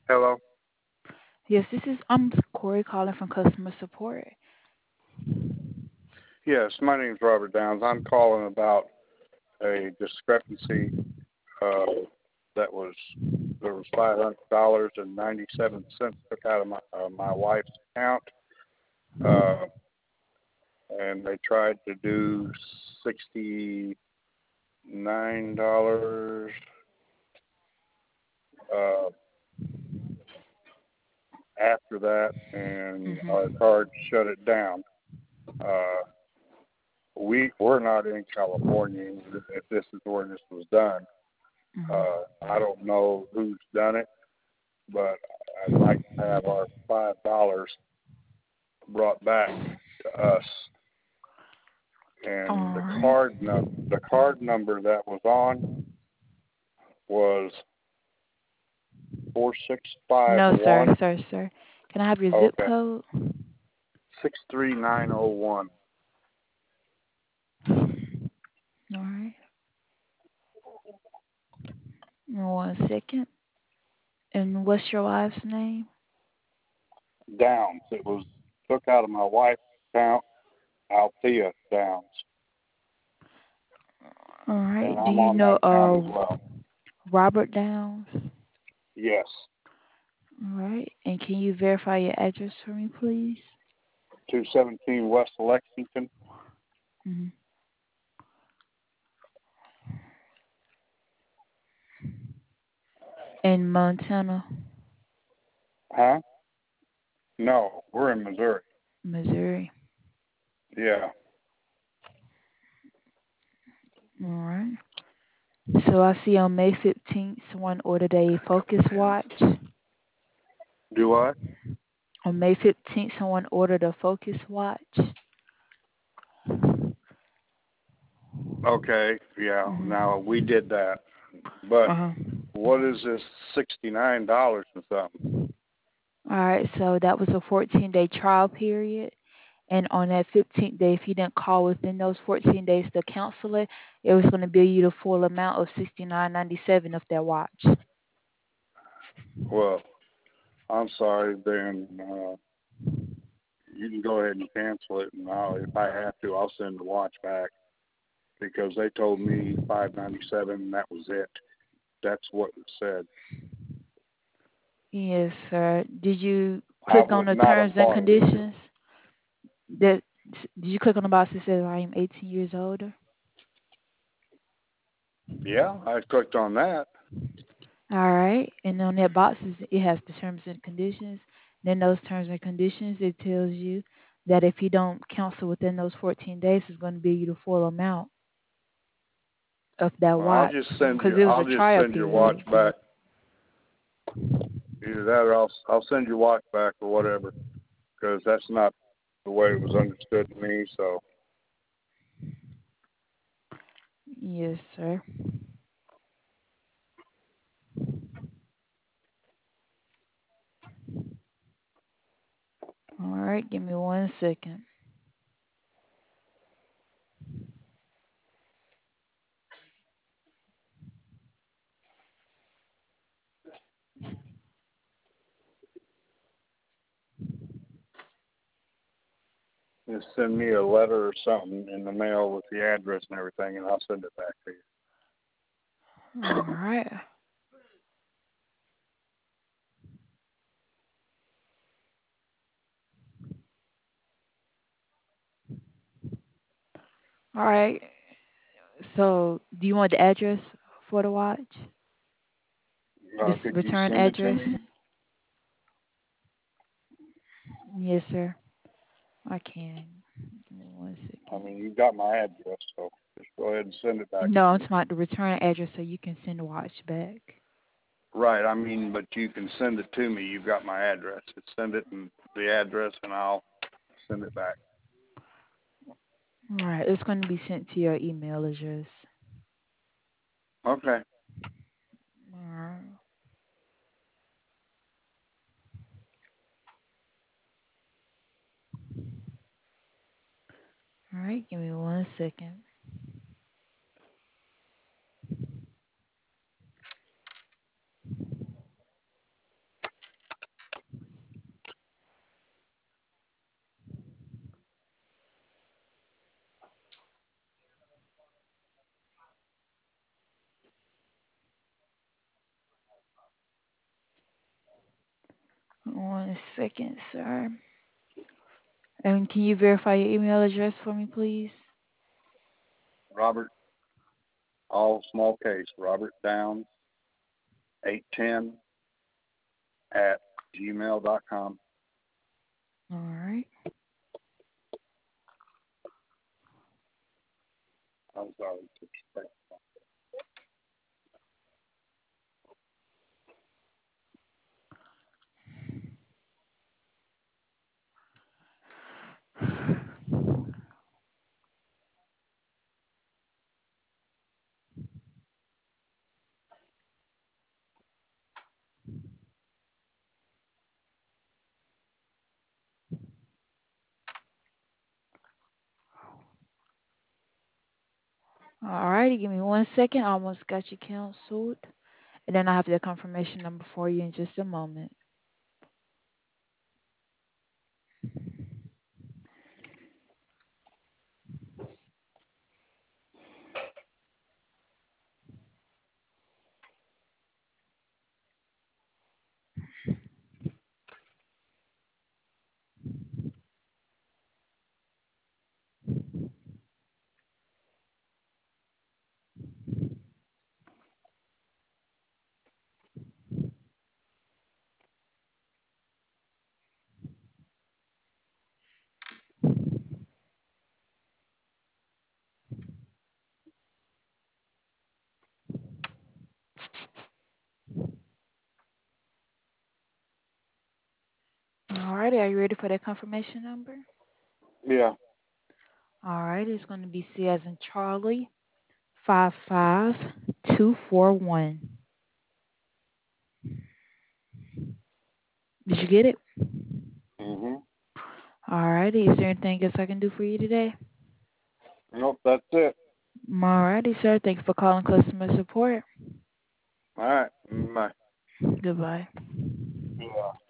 Hello. Yes, this is Corey calling from customer support. Yes, my name's Robert Downs. I'm calling about a discrepancy. Uh, that was there was $500.97 took out of my wife's account, uh, and they tried to do $69 uh, after that, and our Mhm. card shut it down. Uh, we're not in California if this is where this was done. Mhm. I don't know who's done it, but I'd like to have our $5 brought back to us. All And right. the card number that was on was four six five No, sir, one. sir. Can I have your zip Okay, code? 63901. All right. 1 second. And what's your wife's name? Downs. It was took out of my wife's account, Althea Downs, All and right. Do I'm you on know that account as well. Robert Downs? Yes, All right. And can you verify your address for me, please? 217 West Lexington. Mhm. In Montana, Huh? No, we're in Missouri. Missouri. Yeah. All right. So I see on May 15th, someone ordered a Focus watch. Do what? On May 15th, someone ordered a Focus watch. Okay, yeah. Now we Mhm. did that, but Uh-huh. what is this $69 and something? All right, so that was a 14-day trial period. And on that 15th day, if you didn't call within those 14 days to cancel it, it was going to bill you the full amount of 69.97 of that watch. Well, I'm sorry. Then you can go ahead and cancel it, and if I have to, I'll send the watch back because they told me 597, and that was it. That's what it said. Yes, sir. Did you I click on would the not terms have and bought it either. conditions? That did you click on the box that says I am 18 years older? Yeah, I clicked on that. All right, and on that box it has the terms and conditions. Then those terms and conditions it tells you that if you don't cancel within those 14 days, it's going to be you the full amount of that Well, watch because it was I'll a just trial send your watch period. back. Either that, or I'll send your watch back or whatever, because that's not the way it was understood to me. So Yes, sir. All right, give me 1 second. just send me a letter or something in the mail with the address and everything, and I'll send it back to you. All right. All right. So, do you want the address for the watch? This Could you return send it to address? me? Yes, sir. I can. Give me one I second. mean, you've got my address, so just go ahead and send it back to No, me. it's not the return address, so you can send the watch back. Right. I mean, but you can send it to me. You've got my address. Just send it and the address, and I'll send it back. All right, it's going to be sent to your email address. Okay. All right. All right, give me 1 second. 1 second, sir. And can you verify your email address for me, please? Robert, all small case, Robert Downs 810 at gmail.com. All right. I'm sorry. All righty, give me 1 second. I almost got you canceled. And then I have the confirmation number for you in just a moment. All righty, are you ready for that confirmation number? Yeah. All right, it's going to be C as in Charlie, 55241. Did you get it? Mhm. All righty, is there anything else I can do for you today? Nope, that's it. All righty, sir. Thank you for calling customer support. All right. Bye. Goodbye. Yeah.